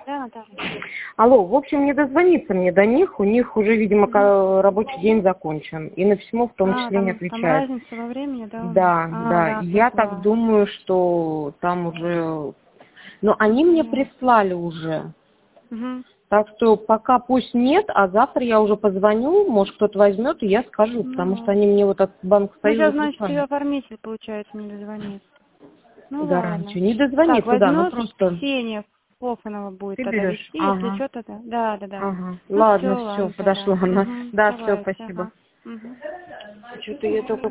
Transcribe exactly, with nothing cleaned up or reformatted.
Да, Наталья. Алло, в общем, не дозвониться мне до них, у них уже, видимо, ка- рабочий день закончен, и на письмо в том А, числе не там, там отвечают. разница во времени, да, у них? Да, А, да, да, я так поняла. думаю, что там уже... Но они мне Понятно. прислали уже. Угу. Так что пока пусть нет, а завтра я уже позвоню, может кто-то возьмет, и я скажу, потому что Ну, они мне вот от Банка ну, сейчас, Союза значит, и прислали. оформитель, получается, не дозвонится. Ну, ладно. Гарантию. Не Так, дозвониться, да, ну возьмет просто Ксения Фофанова будет ты тогда берешь. вести, если Ага, что-то, да. Да, да, да. ага. Ну, все, Ладно, все, ладно тогда. подошла она. Угу. Да, все, Давайте, спасибо. ага. Угу. Что-то я только